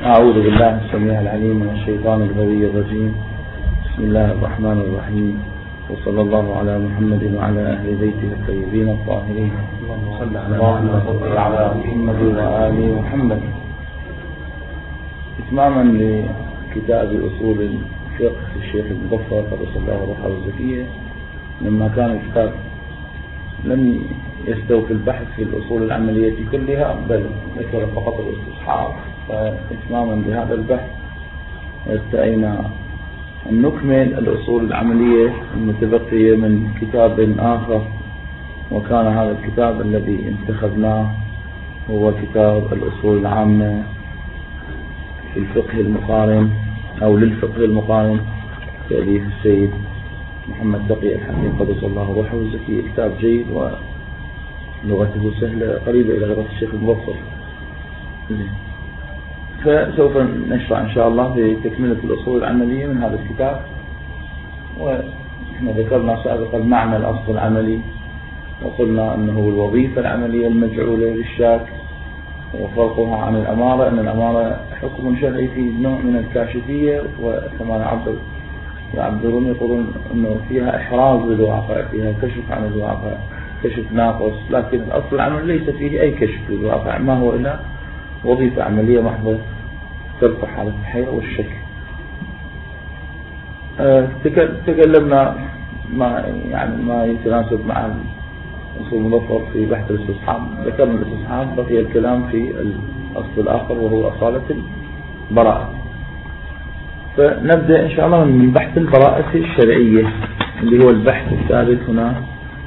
أعوذ بالله السميع العليم من الشيطان الغوي الرجيم. بسم الله الرحمن الرحيم، وصلى الله على محمد وعلى أهل بيته الطيبين الطاهرين. اللهم صل على محمد وآل محمد. إتماما لكتاب أصول الفقه للشيخ المظفر قدس الله روحه الزكية، لما كان الكتاب لم يستوفي البحث في الأصول العملية كلها، بل ذكر فقط الاستصحاب، فإتماما بهذا البحث استأينا أن نكمل الأصول العملية المتبقية من كتاب آخر، وكان هذا الكتاب الذي انتخبناه هو كتاب الأصول العامة في الفقه المقارن أو للفقه المقارن تأليف السيد محمد تقي الحكيم قدس الله روحه الزكية. كتاب جيد ولغته سهلة قريبة إلى لغة الشيخ المظفر. فسوف نشرع إن شاء الله في تكملة الأصول العملية من هذا الكتاب. ونحن ذكرنا سابقا معنى الأصل العملي، وقلنا أنه الوظيفة العملية المجعولة للشاك، وفرقها عن الأمارة أن الأمارة حكم شرعي في نوع من الكاشفية، وكما يعبرون يقولون أنه فيها إحراز للواقع، فيها كشف عن الواقع، كشف ناقص. لكن الأصل العمل ليس فيه أي كشف للواقع، ما هو إلا وظيفة عملية محضة ترفع حالة الحيرة والشك. تكلمنا ما يتناسب مع الأصول المظفر في بحث الاستصحاب. ذكرنا الاستصحاب، بقي الكلام في الأصل الآخر وهو أصالة البراءة. فنبدأ إن شاء الله من بحث البراءة الشرعية اللي هو البحث الثالث هنا.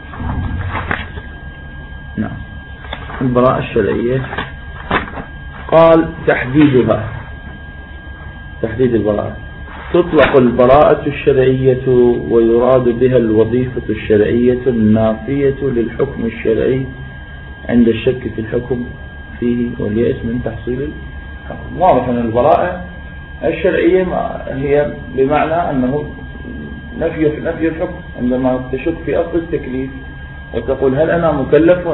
نعم، البراءة الشرعية. قال تحديدها، تحديد البراءة: تطلق البراءة الشرعية ويراد بها الوظيفة الشرعية النافية للحكم الشرعي عند الشك في الحكم فيه واليأس من تحصيل الحكم. واضح أن البراءة الشرعية هي بمعنى أنه نفي الحكم. عندما تشك في أصل التكليف وتقول هل أنا مكلف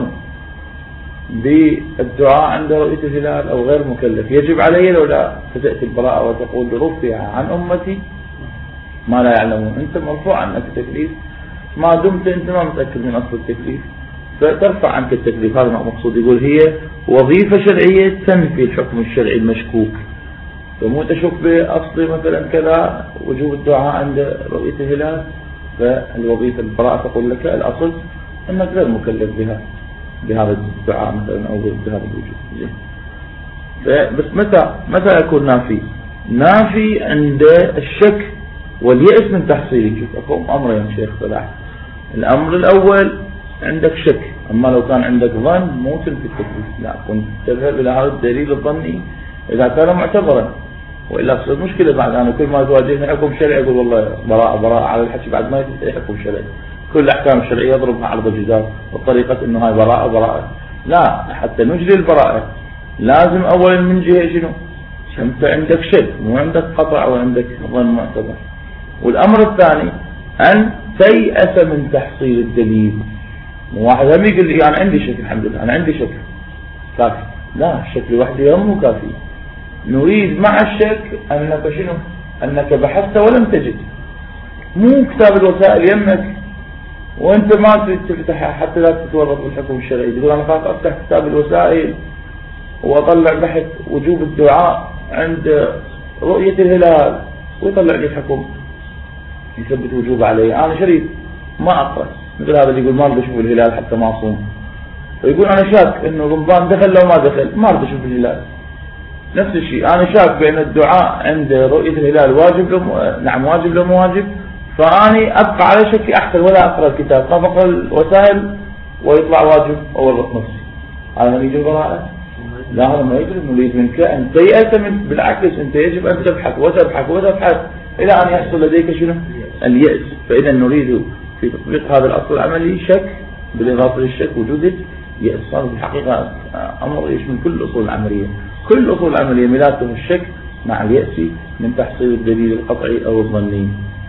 بالدعاء عند رؤية الهلال أو غير مكلف، يجب علي لو لا، فتأتي البراءة وتقول رفع عن أمتي ما لا يعلمون. أنت مرفوع عنك التكليف ما دمت أنت ما متأكد من أصل التكليف، فترفع عنك التكليف. هذا مقصود. يقول هي وظيفة شرعية تنفي الحكم الشرعي المشكوك. فمو تشك بأصل مثلا كذا وجوب الدعاء عند رؤية الهلال، فالوظيفة البراءة تقول لك الأصل أنك غير مكلف بهذا الدعاء مثلا أو بهذا الوجود. بس متى يكون نافي عند الشك واليأس من تحصيله. شوف أقوم أمرين شيخ فلاح. الأمر الأول عندك شك، أما لو كان عندك ظن مو تنفي التكليف، لا، كنت تذهب إلى هذا الدليل الظني إذا كان معتبرا، وإلا تصير مشكلة بعد. أنا كل ما تواجهني حكم شرعي أقول والله براءة على الحكي، بعد ما يجي حكم شرعي كل الأحكام الشرعية يضربها عرض الجدار، والطريقة إنه هاي براءة. لا، حتى نجري البراءة لازم أولا من جهة شنو؟ أنت عندك شك، مو عندك قطع أو عندك ظن معتبر. والأمر الثاني أن تيأس من تحصيل الدليل. واحد هم يقول لي أنا عندي شك، الحمد لله أنا عندي شك كافي. لا، الشك لوحده مو كافي. نريد مع الشك أنك شنو؟ أنك بحثت ولم تجد. مو كتاب الوسائل يمك وانت ما تفتح حتى لا تتورط بالحكم الشرعي. تقول انا خاف افتح كتاب الوسائل واطلع بحث وجوب الدعاء عند رؤية الهلال ويطلع لي حكم يثبت وجوب علي. انا شريف ما اقرأ. مثل هذا اللي يقول ما اريد اشوف الهلال حتى ما اصوم، فيقول انا شاك انه رمضان دخل لو ما دخل، ما اريد اشوف الهلال. نفس الشيء انا شاك بان الدعاء عند رؤية الهلال واجب نعم واجب لو مو واجب، فاني ابقى على شكي احسن ولا اقرا الكتاب، خاف اقرا الوسائل ويطلع واجب اورط نفسي. هذا يجي البراءة؟ لا، هذا ما يجري. نريد منك ان تيأس بالعكس، انت يجب ان تبحث وتبحث الى ان يحصل لديك شنو؟ اليأس. فاذا نريد في تطبيق هذا الاصل العملي شك، بالاضافه للشك وجود يأس. صار في الحقيقه امر يشمل كل الاصول العمليه. كل الاصول العمليه ملاته الشك مع اليأس من تحصيل الدليل القطعي او الظني.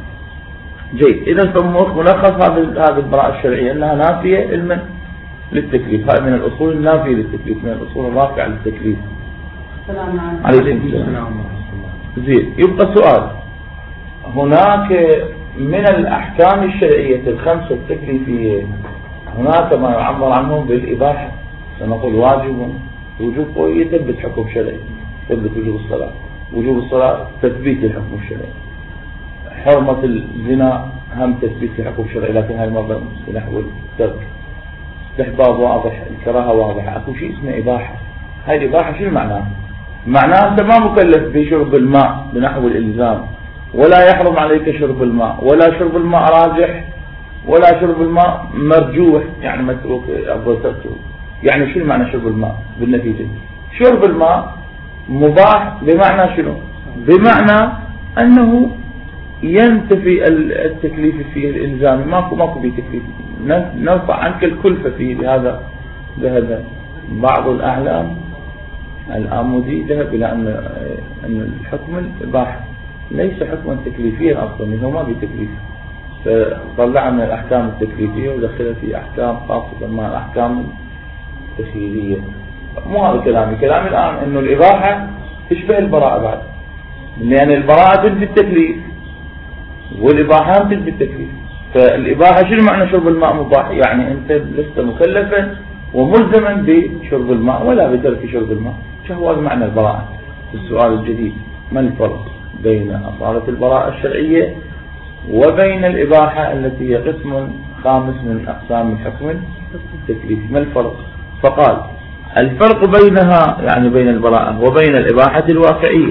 جيد. إذا فملخص هذه البراءة الشرعية أنها نافية للتكليف. هذه من الأصول النافية للتكليف، من الأصول الرافعة للتكليف. عليكم السلام. زين، يبقى سؤال، هناك من الأحكام الشرعية الخمسة التكليفية هناك ما يعبر عنهم بالإباحة، سنقول واجب، وجوب يثبت حكم شرعي، يثبت وجوب الصلاة، وجوب الصلاة تثبيت الحكم الشرعي، حرمة الزنا هم تثبيت الحكم الشرعي، لكن هاي المرة نحو الترك، استحباب واضح، الكراهة واضحة، اكو شيء اسمه إباحة. هاي الإباحة شو معناها؟ معناها أنت ما مكلف بشرب الماء بنحو الإلزام، ولا يحرم عليك شرب الماء، ولا شرب الماء راجح، ولا شرب الماء مرجوح يعني متروك أفضل تركه. يعني شو معنى شرب الماء بالنتيجة؟ شرب الماء مباح بمعنى شنو؟ بمعنى أنه ينتفي التكليف فيه الإلزام، ماكو فيه تكليف، نرفع عنك الكلفة فيه. بهذا بعض الأعلام الآمودي ذهب إلى أن الحكم الإباحة ليس حكما تكليفيا أصلا، إنه ما بتكليف، فطلع من الأحكام التكليفية ودخلها في أحكام خاصة مع الأحكام التخييرية. مو هذا كلامي الآن إنه الإباحة تشبه البراءة بعد، لأن البراءة تثبت التكليف والإباحة تثبت التكليف. فالإباحة شنو معنى شرب الماء مباح؟ يعني أنت لست مكلفا وملزما بشرب الماء ولا بترك شرب الماء. شو هو معنى البراءة؟ السؤال الجديد، ما الفرق بين أصالة البراءة الشرعية وبين الإباحة التي هي قسم خامس من أقسام الحكم التكليفي؟ ما الفرق؟ فقال الفرق بينها يعني بين البراءة وبين الإباحة الواقعية،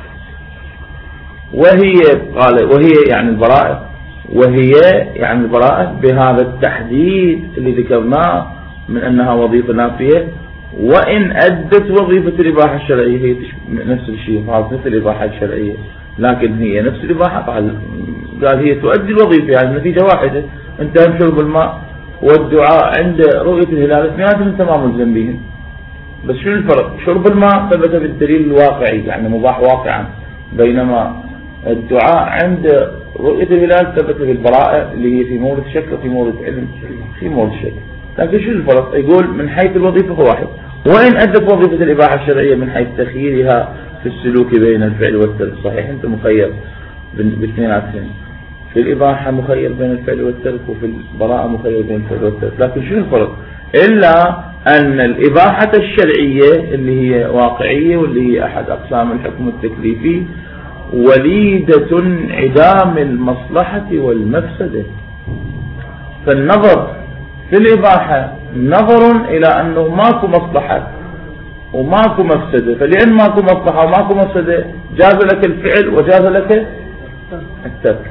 وهي يعني البراءة، وهي يعني البراءة بهذا التحديد اللي ذكرناه من أنها وظيفة نافية، وإن أدت وظيفة الإباحة الشرعية هي نفس الشيء، نفس الإباحة الشرعية، لكن هي نفس الإباحة. قال هي تؤدي الوظيفة، يعني النتيجة واحدة، أنت شرب الماء والدعاء عند رؤية الهلال اثنيناتهم أنت ما ملزم بهم. بس شو الفرق؟ شرب الماء ثبت بالدليل الواقعي يعني مباح واقعا، بينما الدعاء عند رؤية الهلال ثبت بالبراءة اللي هي في مورد شك وفي مورد علم في مورد شك. لكن شو الفرق؟ يقول من حيث الوظيفة هو واحد، وإن أدت وظيفة الإباحة الشرعية من حيث تخييرها في السلوك بين الفعل والترك. صحيح أنت مخير باثنيناتهم، في الإباحة مخير بين الفعل والترك، وفي البراءة مخير بين الفعل والترك، لكن شو الفرق؟ إلا أن الإباحة الشرعية اللي هي واقعية واللي هي أحد أقسام الحكم التكليفي وليدة انعدام المصلحة والمفسدة. فالنظر في الإباحة نظر إلى أنه ماكو مصلحة وماكو مفسدة، فلأن ماكو مصلحة وماكو مفسدة جاز لك الفعل وجاز لك الترك.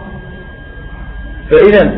فإذا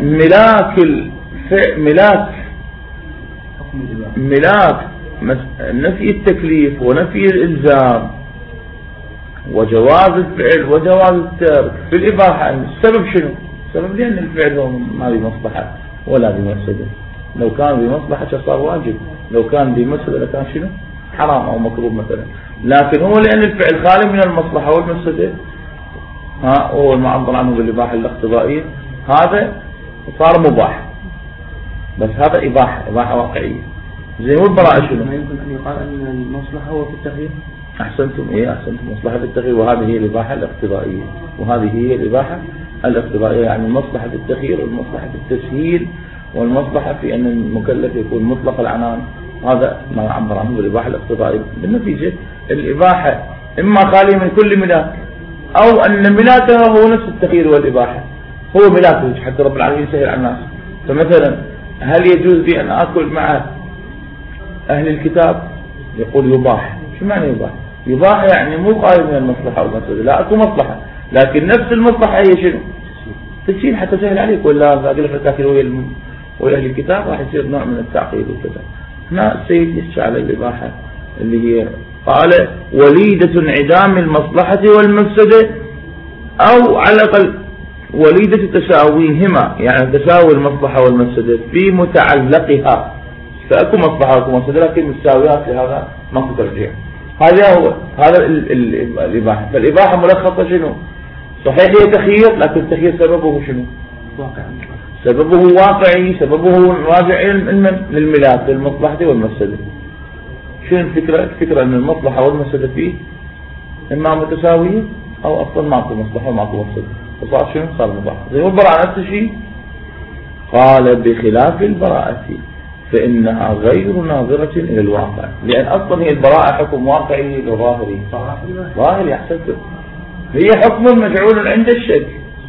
ملاك نفي التكليف ونفي الإلزام وجواز الفعل وجواز الترك في الإباحة، السبب شنو؟ السبب لأن الفعل هو ما بمصلحة ولا بمفسدة. لو كان بمصلحة صار واجب، لو كان بمفسدة لكان شنو؟ حرام أو مكروه مثلا. لكن هو لأن الفعل خالي من المصلحة والمفسدة، هو المعبر عنه بالإباحة الاقتضائية، هذا صار مباح. بس هذا إباحة واقعية. زي والبراءة شنو؟ ما يمكن أن يقال أن المصلحة هو في التغيير. أحسنتم، أحسنتم، مصلحة التغيير، وهذه هي الإباحة الاقتضائية، وهذه هي الإباحة الاقتضائية، يعني مصلحة التغيير والمصلحة التسهيل والمصلحة في أن المكلف يكون مطلق العنان. هذا ما يعبر عنه بالإباحة الاقتضائية. بالنتيجة الإباحة إما خالية من كل ملاك، أو أن ملاكها هو نفس التغيير والإباحة، هو ملاكه حتى رب العالمين يسهل على الناس. فمثلا هل يجوز لي أن أكل مع أهل الكتاب؟ يقول يباح. شو معنى يباح؟ يباح يعني مو قائم من المصلحة والمفسدة، لا أكو مصلحة، لكن نفس المصلحة هي شنو؟ تسهيل حتى سهل عليك، ولا أقول لك تاكل ويا أهل الكتاب راح يصير نوع من التعقيد وكذا. هنا السيد يشفع على الإباحة اللي هي قال وليدة انعدام المصلحة والمفسدة، أو على الأقل وليدة تساويهما، يعني تساوي المصلحة والمفسدة في متعلقها، فأكو مصلحة وأكو مفسدة لكن متساويات، لهذا ما ترجع. هذا الإباحة. فالإباحة ملخصة شنو؟ صحيح هي تخيير، لكن التخيير سببه شنو؟ سببه واقعي، سببه راجع للملاك للمصلحة والمفسدة. شنو الفكرة؟ الفكرة أن المصلحة والمفسدة فيه إما متساوية أو أصلا ماكو مصلحة وماكو مفسدة، وصار شنو؟ صار مباح. زي البراءة نفس الشيء، قال بخلاف البراءة فإنها غير ناظرة إلى الواقع، لأن أصلا هي البراءة حكم واقعي وظاهري. ظاهري أحسنت، هي حكم مجعول عند الشك.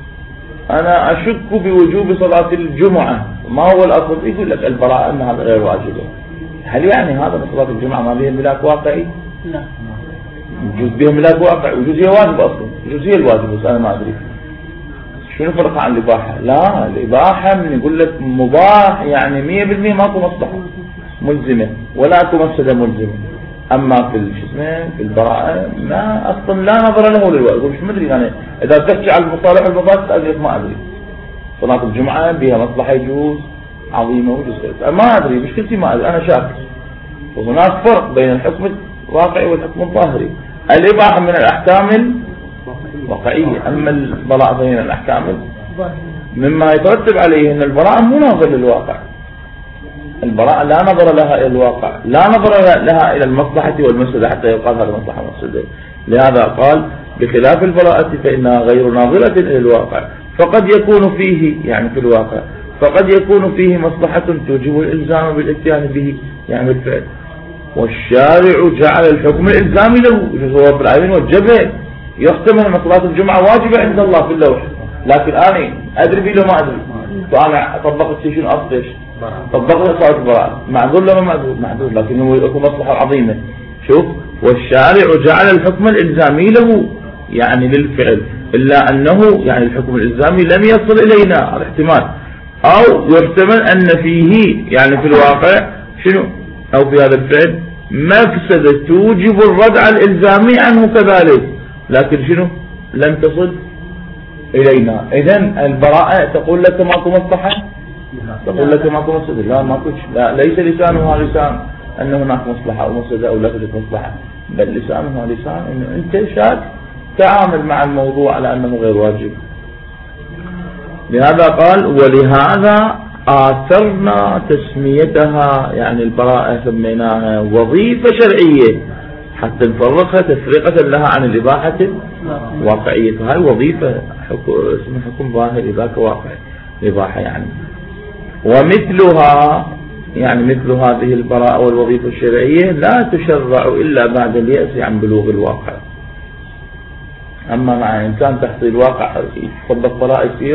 أنا أشك بوجوب صلاة الجمعة، ما هو الأصل؟ يقول لك البراءة أن هذا غير واجب. هل يعني هذا من صلاة الجمعة ما بها ملاك واقعي؟ لا، يجوز بها ملاك واقعي، ويجوز هي واجب أصلا، يجوز هي الواجب، بس أنا ما أدري شنو فرق عن الإباحة. لا، الإباحة من يقول لك مباح يعني 100% ماكو مصلحة ملزمة ولا اكو مفسدة ملزمة. أما في في البراءة ما أصلا لا نظر له للوقت. يقول مش مدري يعني إذا تحكي على المصالح والمفاسد أدري ما أدري. صلاة الجمعة بها مصلحة يجوز عظيمة وجزئية، ما أدري مشكلتي ما أدري، أنا شاك. وهناك فرق بين الحكم الواقعي والحكم الظاهري. الإباحة من الأحكام الواقعية، أما البراءة بين الأحكام مما يترتب عليه أن البراءة مو ناظر للواقع. البراءة لا نظر لها إلى الواقع، لا نظر لها إلى المصلحة والمفسدة حتى يقال هذا مصلحة ومفسدة. لهذا قال بخلاف البراءة فإنها غير ناظرة إلى الواقع، فقد يكون فيه يعني في الواقع فقد يكون فيه مصلحة توجب الإلزام بالاتيان به يعني بالفعل، والشارع جعل الحكم الإلزامي له جزء رب العالمين وجبه. يختم أن صلاة الجمعة واجبة عند الله في اللوح، لكن أنا أدري بي لو ما أدري، فأنا طبقت شيء أصلش طبقت صلاة البراءة، معذور لما معذور، لكن هو يكون مصلحة عظيمة. شوف، والشارع جعل الحكم الإلزامي له يعني للفعل، إلا أنه يعني الحكم الإلزامي لم يصل إلينا على احتمال، أو يحتمل أن فيه يعني في الواقع شنو، أو في هذا الفعل مفسدة توجب الردع الإلزامي عنه كذلك، لكن شنو لم تصل إلينا. إذن البراءة تقول لك ماكو مصلحة، تقول لك ماكو مفسدة، لا ماكوش، لا، ليس لسانها لسان أن هناك مصلحة أو مفسدة أو لا توجد مصلحة، بل لسانها لسان أنه أنت شاك تعامل مع الموضوع على أنه غير واجب. لهذا قال ولهذا آثرنا تسميتها يعني البراءة سميناها وظيفة شرعية حتى نفرقها تفرقة لها عن الإباحة واقعية. فهي وظيفة اسمها حكم ظاهر ذاك واقع الإباحة يعني. ومثلها يعني مثل هذه البراءة والوظيفة الشرعية لا تشرع إلا بعد اليأس عن بلوغ الواقع. أما مع إنسان تحصيل الواقع يطبق براءة يصير.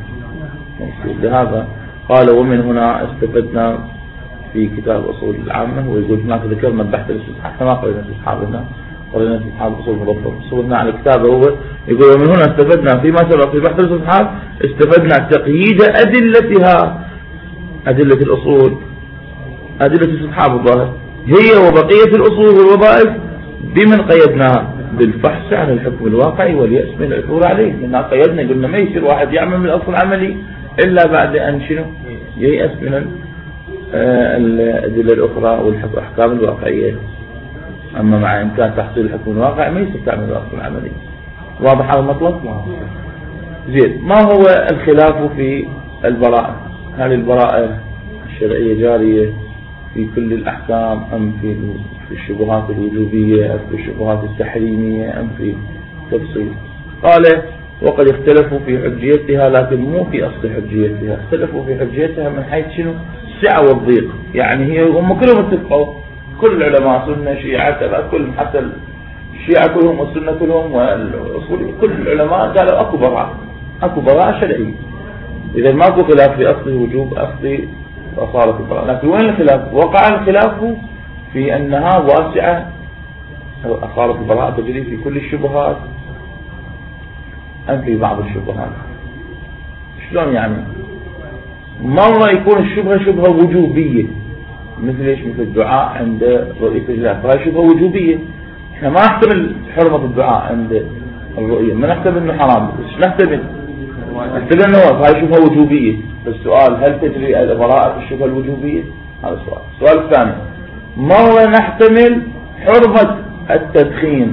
لهذا قال ومن هنا استفدنا في كتاب أصول العامة، ويقول هناك ذكرنا البحث الاستصحاب، احنا ما قرينا الاستصحاب هنا، قرينا استصحاب أصول المضبط، صورنا على كتابه هو يقول ومن هنا استفدنا فيما سبق في بحث الاستصحاب استفدنا تقييد أدلتها، أدلة الأصول، أدلة الاستصحاب الظاهر هي وبقية الأصول والوظائف بمن قيدناها بالفحص عن الحكم الواقعي واليأس من العثور عليه. لأننا قيدنا قلنا ما يصير واحد يعمل من الأصل العملي إلا بعد أن شنو ييأس من الأدلة الأخرى والأحكام الواقعية. أما مع إمكان تحصيل الحكم الواقعي ما يصير تعمل الأصل العملي. واضح هذا المطلب؟ زين. ما هو الخلاف في البراءة؟ هل البراءة الشرعية جارية في كل الأحكام أم في الشبهات الوجوبية أم في الشبهات التحريمية أم في تفصيل؟ قال وقد اختلفوا في حجيتها لكن مو في أصل حجيتها، اختلفوا في حجيتها من حيث شنو السعة والضيق. يعني هي هم كلهم اتفقوا، كل العلماء سنة شيعة كل حتى الشيعة كلهم والسنة كلهم والأصول كل العلماء قالوا أكو براءة شرعية. إذا ماكو خلاف في أصل وجوب أصل أصالة البراءة. لكن وين الخلاف؟ وقع الخلاف في أنها واسعة، أصالة البراءة تجري في كل الشبهات أم في بعض الشبهات. شلون يعني؟ مرة يكون الشبهة شبهة وجوبية مثل إيش؟ مثل الدعاء عند رؤية الله، فهي شبهة وجوبية. إحنا ما نحتمل حرمة الدعاء عند الرؤية، ما نحتمل إنه حرام، بس نحتمل أنه هاي شبهة وجوبية. فالسؤال هل تجري البراءة في الشبهة الوجوبية؟ هذا السؤال. السؤال الثاني مرة نحتمل حرمة التدخين،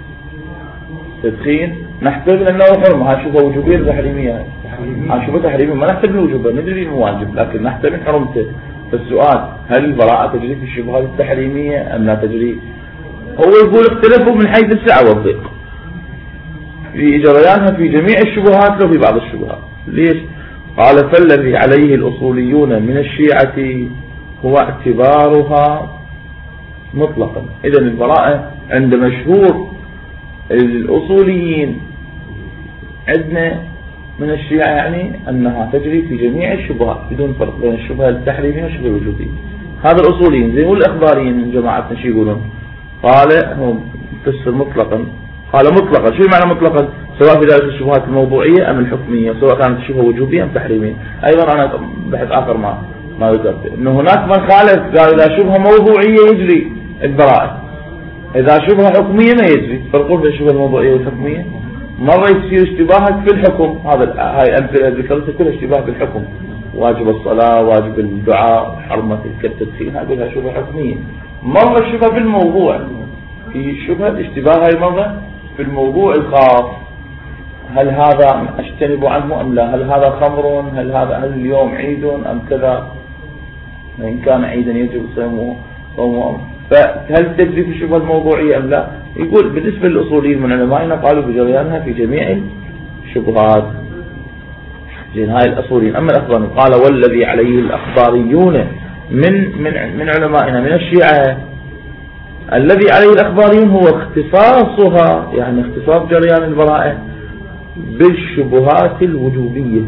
نحتمل أنه حرمة، هاي شبهة وجوبية تحريمية، هاي شبهة تحريمية ما نحتمل وجوبها، ندري إنه واجب لكن نحتمل حرمته. فالسؤال هل البراءة تجري في الشبهات التحريمية أم لا تجري؟ هو يقول اختلفوا من حيث السعة والضيق في جريانها في جميع الشبهات لو في بعض الشبهات. ليش؟ قال فالذي عليه الأصوليون من الشيعة هو اعتبارها مطلقا. إذن البراءة عند مشهور الأصوليين عندنا من الشيعة يعني أنها تجري في جميع الشبهات بدون فرق بين الشبهة التحريمية والشبهة الوجودية. هذا الأصوليين. زي الأخباريين من جماعتنا شو يقولون؟ قال هم تفسر مطلقا. قال مطلقا. شو معنى مطلقا؟ سواء في ذلك الشبهات الموضوعية أم الحكمية، سواء كانت الشبهة وجوبية أم تحريمية. أيضا أنا بحث آخر ما ذكرت إنه هناك من خالف قال إذا شبهة موضوعية يجري البراءة، إذا شبهة حكمية ما يجري. فرقوا بين الشبهة الموضوعية والحكمية. مرة يصير اشتباهك في الحكم، هاي أمثلة ذكرتها كلها اشتباه في الحكم، واجب الصلاة، واجب الدعاء، حرمة التدخين، هاي كلها شبهة حكمية. مرة الشبهة في الموضوع، في شبهة اشتباه هاي مرة في الموضوع الخاص، هل هذا أجتنب عنه أم لا؟ هل هذا خمر؟ هل اليوم عيد أم كذا؟ إن كان عيدا يجب صومه. فهل تجري في الشبهة الموضوعية أم لا؟ يقول بالنسبة للأصوليين من علمائنا قالوا بجريانها في جميع الشبهات. زين هاي الأصوليين. أما الأخباريين قال والذي عليه الأخباريون من علمائنا من الشيعة، الذي عليه الأخباريون هو اختصاصها، يعني اختصاص جريان البراءة بالشبهات الوجوبية.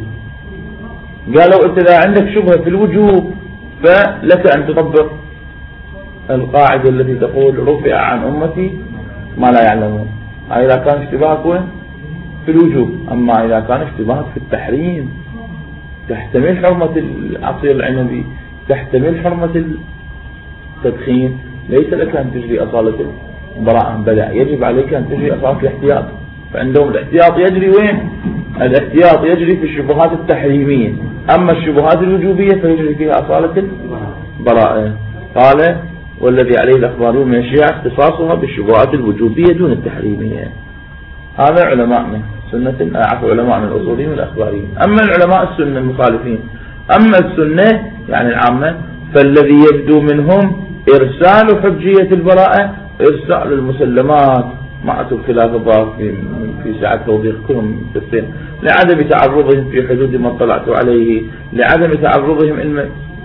قالوا انت اذا عندك شبهة في الوجوب فلك ان تطبق القاعدة التي تقول رفع عن امتي ما لا يعلمون. اذا كان اشتباهك وين؟ في الوجوب. اما اذا كان اشتباهك في التحريم تحتمل حرمة العصير العنبي، تحتمل حرمة التدخين، ليس لك ان تجري اصالة البراءة، بل يجب عليك ان تجري اصالة الاحتياط. فعندهم الاحتياط يجري وين؟ الاحتياط يجري في الشبهات التحريمية. أما الشبهات الوجوبية فيجري فيها أصالة البراءة. قال والذي عليه الأخباريون من الشيعة اختصاصها بالشبهات الوجوبية دون التحريمية. هذا علماءنا سنة عفوا علماءنا الأصوليين والأخباريين. أما العلماء السنة المخالفين، أما السنة يعني العامة، فالذي يبدو منهم إرسال حجية البراءة إرسال المسلمات مع الخلاف الضار في ساعة توضيح كلهم تفسير، لعدم تعرضهم في حدود ما اطلعت عليه، لعدم تعرضهم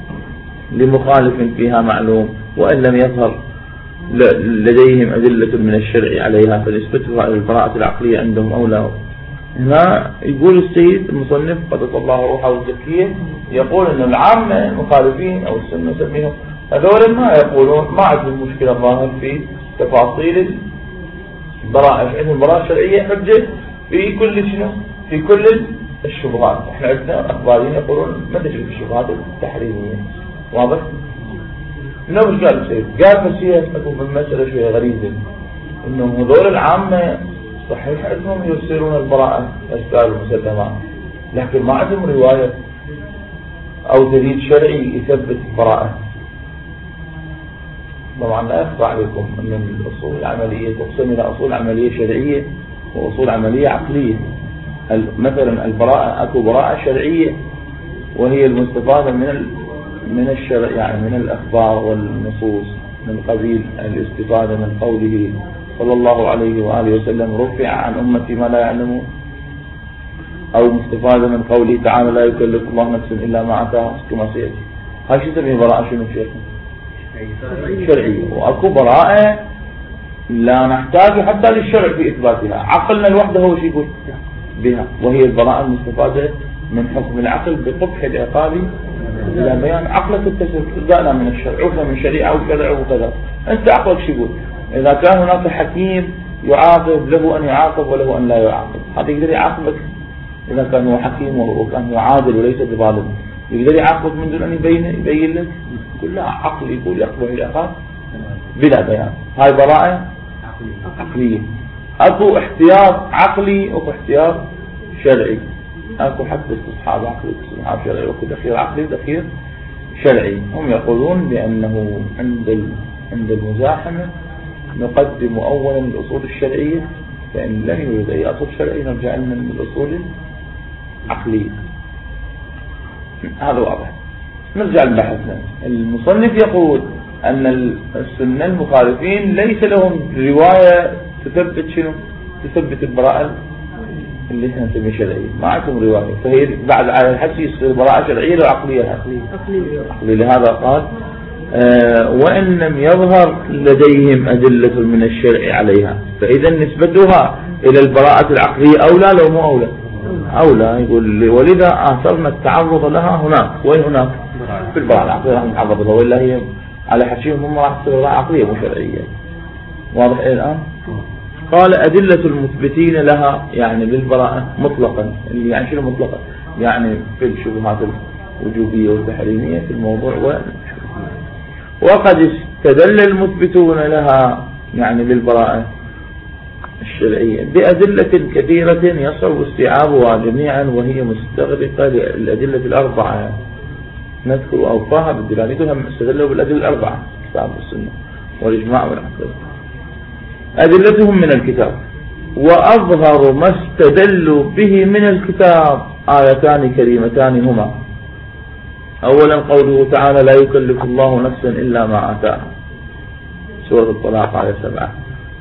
لمخالف فيها معلوم، وإن لم يظهر لديهم أدلة من الشرع عليها فنسبتها إلى البراءة العقلية عندهم أولى. هنا يقول السيد المصنف قدس الله روحه الزكية، يقول أن العامة المخالفين أو السنة نسميهم هذول ما يقولون ما عندهم مشكلة ظاهر في تفاصيل البراءة، عندهم البراءة الشرعية حجة في كل شنو؟ في كل الشبهات. احنا عندنا أخباريين يقولون ما تجري في الشبهات التحريمية. واضح؟ منو مش قال السيد؟ قال فسيه أكون بالمسألة شوية غريبة إنه هذول العامة صحيح عندهم يرسلون البراءة أشكال المسلمات، لكن ما عندهم رواية أو دليل شرعي يثبت البراءة. طبعا لا يخفى عليكم أن الأصول العملية تقسم إلى أصول عملية شرعية وأصول عملية عقلية. مثلا البراءة أكو براءة شرعية وهي المستفادة من الشرع، يعني من الأخبار والنصوص، من قبيل الاستفادة من قوله صلى الله عليه وآله وسلم رفع عن أمتي ما لا يعلمون، أو مستفادة من قوله تعالى لا يكلف الله نفسا إلا ما أتاها كما سيأتي. هاي شو تسميه براءة شنو شيخ؟ شرعية. وأكو براءة لا نحتاج حتى للشرع في إثباتها، عقلنا لوحده هو شيء يقول بها، وهي البراءة المستفادة من حكم العقل بقبح العقاب إلى بيان عقلك التسلسل من الشرع، عقل من شريعة وشرع وكذا. أنت عقلك شو يقول؟ إذا كان هناك حكيم يعاقب له أن يعاقب وله أن لا يعاقب، هذا يقدر يعاقبك إذا كان هو حكيم وكان هو عادل وليس بظالم، يقدر يعاقبك من دون أن يبين لك؟ كلها عقل يقول يقبح العقاب بلا بيان. هاي براءة عقلية. أكو احتياط عقلي وأكو احتياط شرعي. أكو حتى استصحاب عقلي استصحاب شرعي، وأكو دخير عقلي ودخير شرعي. هم يقولون بأنه عند المزاحمة نقدم أولا الأصول الشرعية، فإن لم يوجد أي أصول شرعي نرجع لنا من الأصول العقلية. هذا واضح. نرجع لبحثنا. المصنف يقول أن السنة المخالفين ليس لهم رواية تثبت شنو؟ تثبت البراءة اللي احنا نسميه شرعية، ما عندهم رواية، فهي بعد على الحكي يصير براءة شرعية أو عقلية. عقلية. لهذا قال وإن لم يظهر لديهم أدلة من الشرع عليها، فإذا نسبتها إلى البراءة العقلية أولى لو مو أولى؟ أولى. يقول ولذا آثرنا التعرض لها هناك. وين هناك؟ في البراءة العقلية راح نتعرض لها، وإلا هي على حكيهم هم راح تصير براءة عقلية مو شرعية. واضح الآن؟ قال أدلة المثبتين لها يعني للبراءة مطلقا، اللي يعني شنو مطلقا؟ يعني في الشبهات الوجوبية والتحريمية في الموضوع وقد استدل المثبتون لها يعني للبراءة الشرعية بأدلة كثيرة يصعب استيعابها جميعا، وهي مستغرقة للأدلة الأربعة. نذكر أوفاها بالدلالة. يقولهم استدلوا بالأدلة الأربعة، كتاب السنة والإجماع والعقل. أدلتهم من الكتاب، وأظهر ما استدلوا به من الكتاب آيتان كريمتان هما: أولا قوله تعالى لا يكلف الله نفسا إلا ما آتاها، سورة الطلاق آية 7.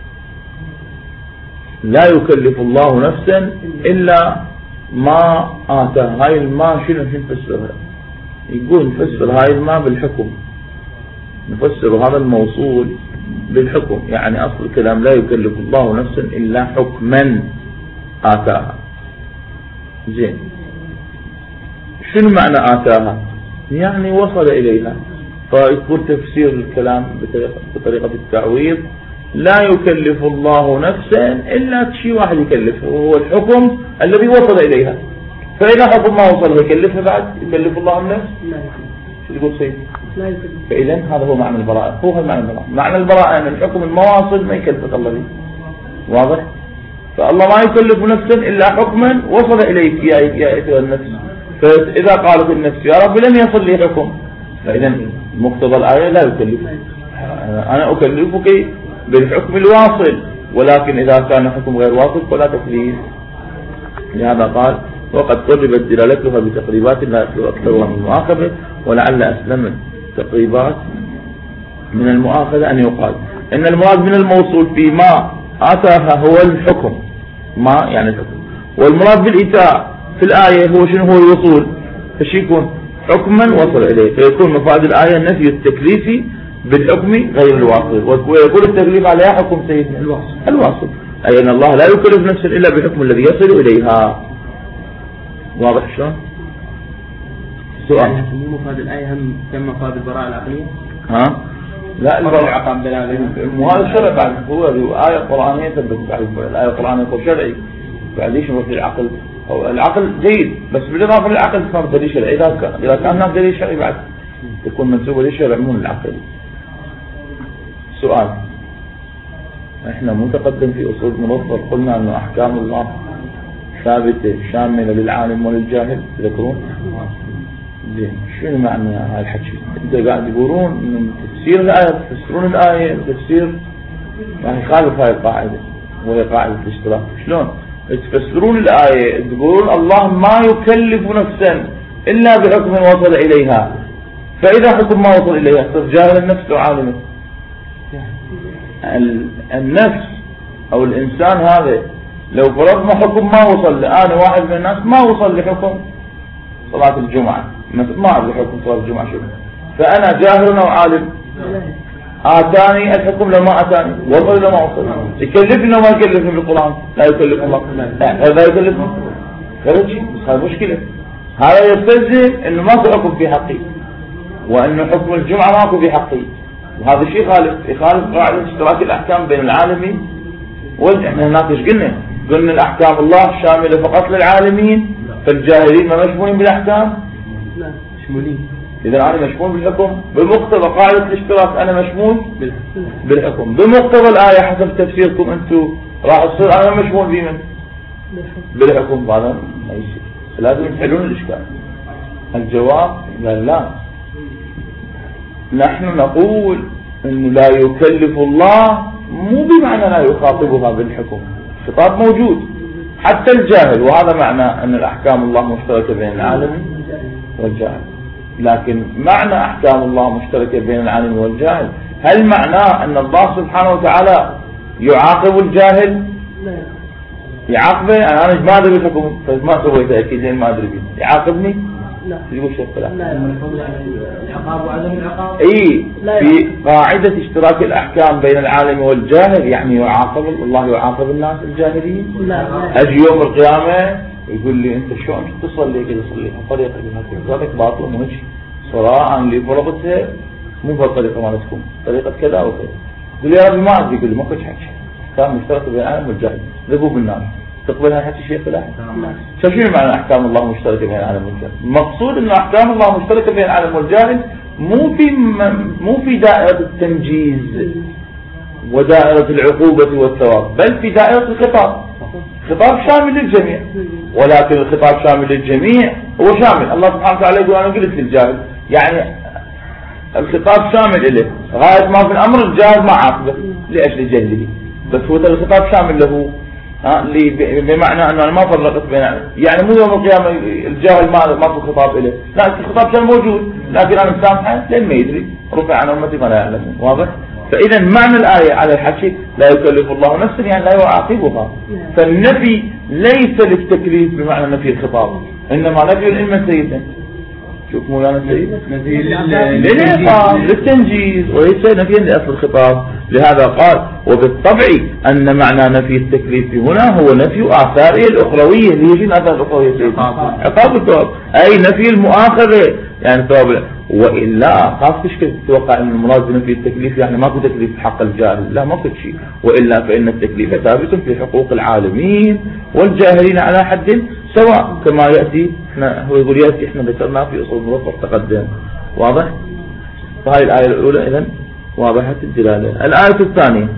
لا يكلف الله نفسا إلا ما آتاها. هاي الما شنو نفسرها؟ يقول نفسر هاي الما بالحكم، نفسر هذا الموصول بالحكم، يعني أصل الكلام لا يكلف الله نفسا إلا حكما آتاها. زين، شنو معنى آتاها؟ يعني وصل إليها. فيكون تفسير الكلام بطريقة التعويض لا يكلف الله نفسا إلا شيء واحد يكلفه، وهو الحكم الذي وصل إليها. فإذا حكم ما وصل يكلفه بعد يكلف الله النفس؟ شو تقول سيد؟ فإذا هذا هو معنى البراءة. هو معنى البراءة. معنى البراءة أن الحكم المواصل ما يكلفك الله به. واضح؟ فالله ما يكلف نفسا إلا حكما وصل إليك يا أيها النفس. فإذا قالت النفس يا رب لم يصل لي حكم، فإذا مقتضى الآية لا يكلف. أنا أكلفك بالحكم الواصل، ولكن إذا كان حكم غير واصل فلا تكليف. لهذا قال وقد قربت دلالتها بتقريبات لا يخلو أكثرها من المؤاخذة، ولعل أسلم التقريبات من المؤاخذة أن يقال إن المراد من الموصول فيما آتاها هو الحكم، ما يعني الحكم، والمراد بالإيتاء في الآية هو شنو؟ هو الوصول. فشي يكون حكما وصل إليه، فيكون مفاد الآية النفي التكليفي بالحكم غير الواصل، ويقول التكليف عليها حكم سيدنا الواصل، أي أن الله لا يكلف نفسا إلا بالحكم الذي يصل إليها. واضح شلون؟ سؤال. يعني مو مفاد الآية هم كم مفاد البراءة العقلية؟ ها؟ لا العقام دلالة. مو هذا الشرع بعد، هو آية قرآنية تثبت بعد الآية القرآنية هو شرعي، بعد ليش نروح للعقل؟ العقل جيد بس بالإضافة للعقل صار دليل شرعي. إذا كان هناك دليل شرعي بعد تكون منسوبة للشرع مو للعقل. سؤال. احنا متقدم في أصول منظر قلنا أن أحكام الله ثابتة شاملة للعالم وللجاهل، تذكرون؟ زين، شنو معنى هاي الحكي؟ انت قاعد يقولون من تفسير الآية تفسرون الآية تفسير يعني خالف هاي القاعدة، وهي قاعدة الاشتراك. شلون؟ تفسرون الآية تقولون الله ما يكلف نفسا إلا بحكم وصل إليها، فإذا حكم ما وصل إليها تصير جاهل النفس وعالمه. النفس أو الإنسان هذا لو فرضنا حكم ما وصل لآن واحد من الناس ما وصل لحكم صلاة الجمعة، ما أعرف حكم صلاة الجمعة شو، فأنا جاهل أو عالم؟ آتاني الحكم لما آتاني، وصل لما وصل. يكلفني وما يكلفني بالقرآن؟ لا يكلف الله. لا يكلفني غير شيء، بس هذا مشكلة. هذا يستلزم إنه ماكو حكم في حقي، وإنه حكم الجمعة ماكو في حقي، وهذا شيء يخالف قاعدة اشتراك الأحكام بين العالمين احنا هناك ايش قلنا الأحكام الله شاملة فقط للعالمين، فالجاهلين ما مشمولين بالأحكام؟ لا مشمولين. إذا أنا مشمول بالحكم بمقتضى قاعدة الاشتراك، أنا مشمول بالحكم بمقتضى الآية حسب تفسيركم أنتم راح تصير أنا مشمول بمن؟ بالحكم. هذا ما يصير، لازم تحلون الإشكال. الجواب قال لا، نحن نقول إنه لا يكلف الله مو بمعنى لا يخاطبها بالحكم، الخطاب موجود حتى الجاهل، وهذا معنى أن الأحكام الله مشتركة بين العالم والجاهل. لكن معنى أحكام الله مشتركة بين العالم والجاهل، هل معناه أن الله سبحانه وتعالى يعاقب الجاهل؟ لا يعاقبه؟ أنا ما أدري بحكم فما سويت أكيد ما أدري بيه يعاقبني؟ لا يقول شيخ فلان لا العقاب وعدم العقاب. اي في قاعدة اشتراك الأحكام بين العالم والجاهل، يعني يعاقب الله يعاقب الناس الجاهلين. لا أجي يوم القيامة يقول لي أنت شلون تصلي كذا تصلي طريقة ذلك باطل مش صراحة اللي فرضتها مو بهالطريقة مالتكم طريقة كذا وكذا. يقول لي يا ربي ما أدري، يقول لي ما كنت حكي كان مشترك بين العالم والجاهل ذبوا بالناس. تقبل هالحكي شيخ فلاح؟ شو معنى أحكام الله مشتركة بين العالم والجاهل؟ مقصود إنه أحكام الله مشتركة بين العالم والجاهل مو في دائرة التمجيز ودائرة العقوبة والثواب، بل في دائرة الخطاب. خطاب شامل للجميع، ولكن الخطاب شامل للجميع هو شامل. الله سبحانه وتعالى يقول أنا قلت للجاهل، يعني الخطاب شامل إليه غاية ما في الأمر الجاهل ما عاقبه لأجل جهله، بس هو الخطاب شامل له بمعنى أنه أنا ما فرقت بين، يعني مو يوم القيامة الجاهل ما في خطاب إليه، لا الخطاب كان موجود لكن أنا مسامحه لأن ما يدري رفع عن أمتي ما لا يعلمون. واضح؟ فإذا معنى الآية على الحكي لا يكلف الله نفسا يعني لا يعاقبها. فالنفي ليس للتكليف بمعنى نفي الخطاب، إنما نفي العلم سيدا. شوف مولانا سيد، نفي للعقاب للتنجيز وليس نفيا لأصل الخطاب. لهذا قال وبالطبع أن معنى نفي التكليف هنا هو نفي آثاره الأخروية. اللي يجي الآثار الأخروية عقاب الثواب، أي نفي المؤاخذة يعني ثواب. وإلا خاف تشكل تتوقع أن المراد بنفي التكليف يعني ماكو تكليف في حق الجاهل، لا ماكو شيء. وإلا فإن التكليف ثابت في حقوق العالمين والجاهلين على حد سواء كما يأتي. هو يقول يأتي احنا ذكرناه في أصول المرفق تقدم. واضح؟ فهذه الآية الأولى إذن واضحة الدلالة. الآية الثانية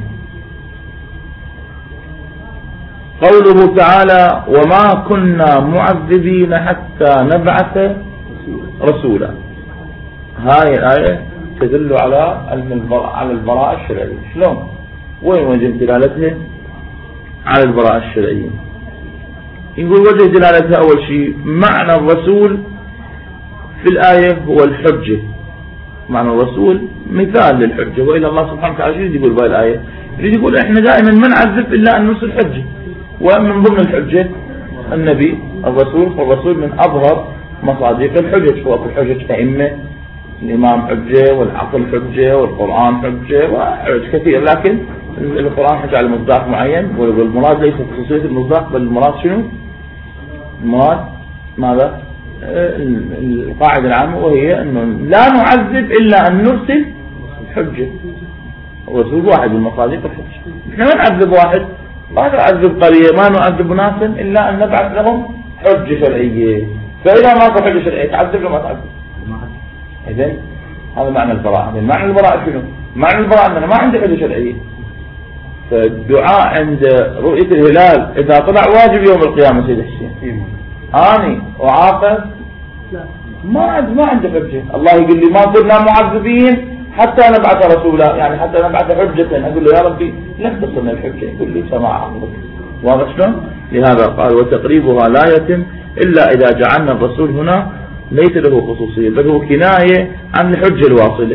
قوله تعالى وما كنا معذبين حتى نبعث رسولا. هاي الآية تدل على البراءة الشرعية. شلون؟ وين وجه دلالتها على البراءة الشرعية؟ يقول وجه دلالتها أول شيء معنى الرسول في الآية هو الحجة. معنى الرسول مثال للحجة، وإلى الله سبحانه وتعالى شو يقول بهاي الآية؟ يقول إحنا دائما ما نعذب إلا أن نرسل حجة، ومن ضمن الحجة النبي الرسول، فالرسول من أظهر مصادق الحجج. هو في الحجج أئمة، الإمام حجة والعقل حجة والقرآن حجة وحجج كثير، لكن القرآن حجة على مصداق معين، والمراد ليس خصوصية المصداق بل المراد شنو؟ المراد ماذا؟ القاعدة العامة وهي أنه لا نعذب إلا أن نرسل حجة. الرسول واحد من مصادق الحجة. إحنا ما نعذب واحد، ما نعذب قرية، ما نعذب ناسا إلا أن نبعث لهم حجة شرعية. فإذا ما كان حجة شرعية تعذب لما تعذب. إذن هذا معنى البراءة. معنى البراءة شنو؟ معنى البراءة أننا ما عندي حجة شرعية. فالدعاء عند رؤية الهلال إذا طلع واجب يوم القيامة سيد حسين. أني وعاقب ما عنده حجة. الله يقول لي ما كنا معذبين حتى نبعث رسولا، يعني حتى نبعث حجة. أقول له يا ربي لا تختصرنا الحجة، يقول لي سماع عقلك. واضح شلون؟ لهذا قال وتقريبها لا يتم إلا إذا جعلنا الرسول هنا ليس له خصوصية بل هو كناية عن الحجة الواصلة،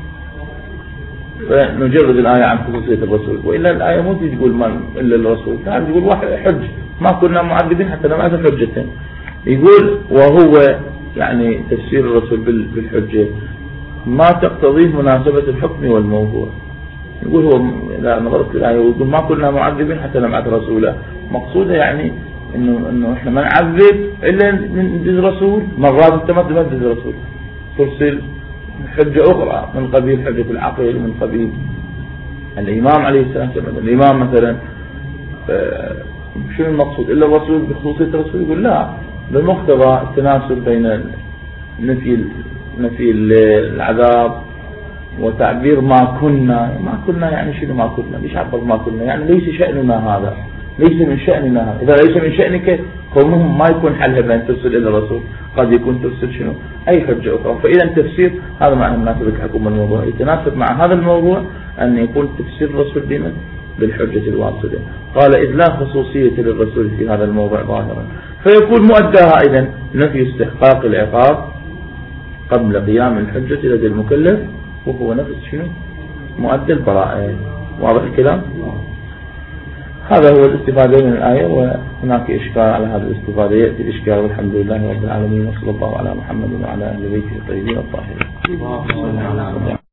فنجرد الآية عن خصوصية الرسول. وإلا الآية مو تقول من إلا الرسول، كان يقول واحد حج ما كنا معذبين حتى نبعث حجة. يقول وهو يعني تفسير الرسول بالحجة ما تقتضيه مناسبة الحكم والموضوع. يقول هو إذا نظرت الآية يقول ما كنا معذبين حتى نبعث رسولا، مقصودة يعني إنه إحنا ما نعذب إلا ندز رسول. مرات أنت ما تدز رسول، ترسل حجة أخرى من قبيل حجة العقل، من قبيل الإمام عليه السلام. الإمام مثلا شو المقصود إلا الرسول بخصوصية الرسول؟ يقول لا، بمقتضى التناسب بين نفي العذاب وتعبير ما كنا يعني شنو ما كنا؟ ليش عبر ما كنا؟ يعني ليس شأننا هذا، ليس من شأننا هذا. إذا ليس من شأنك كونهم ما يكون حلها بأن ترسل إلى الرسول، قد يكون ترسل شنو أي حجة أخرى. فإذا التفسير هذا معنى مناسبة الحكم الموضوع، يتناسب مع هذا الموضوع أن يكون تفسير الرسول بما بالحجة الواصلة. قال إذ لا خصوصية للرسول في هذا الموضوع ظاهرا، فيكون مؤداها إذن نفي استحقاق العقاب قبل قيام الحجة لدى المكلف وهو نفس شنو مؤدي البراءة. واضح الكلام؟ هذا هو الاستفادة من الآية. وهناك إشكال على هذا الاستفادة يأتي الإشكال. والحمد لله رب العالمين وصلى الله على محمد وعلى أهل بيته الطيبين الطاهرين.